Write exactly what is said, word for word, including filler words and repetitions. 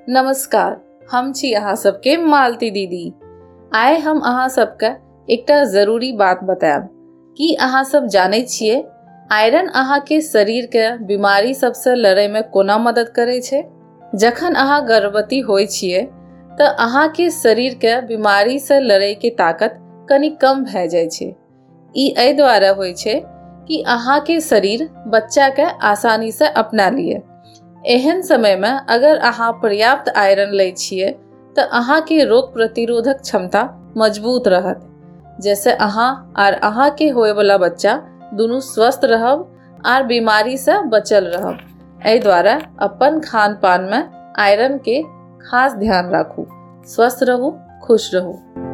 नमस्कार, हम छी अहाँ सबके मालती दीदी। आइ हम अहाँ सबके एकटा जरूरी बात बताएब कि अहाँ सब जानै छियै आयरन अहाँ के शरीर के बीमारी सबसे लड़ै में कोना मदद करै छै। जखन अहाँ गर्भवती होय छियै तऽ अहाँ के शरीर के बीमारी से लड़ै के ताकत कनी कम भए जाय छै। ई एहि द्वारा होय छै कि अहाँ के शरीर बच्चा के आसानी से अपना लिये। एहन समय में अगर अहाँ पर्याप्त आयरन लै छियै तऽ अहाँ के रोग प्रतिरोधक क्षमता मजबूत रहत, जैसे अहाँ आर अहाँ के होए वाला बच्चा दोनों स्वस्थ रहब आर बीमारी से बचल रहब। एहि द्वारा अपन खान पान में आयरन के खास ध्यान राखू। स्वस्थ रहू, खुश रहू।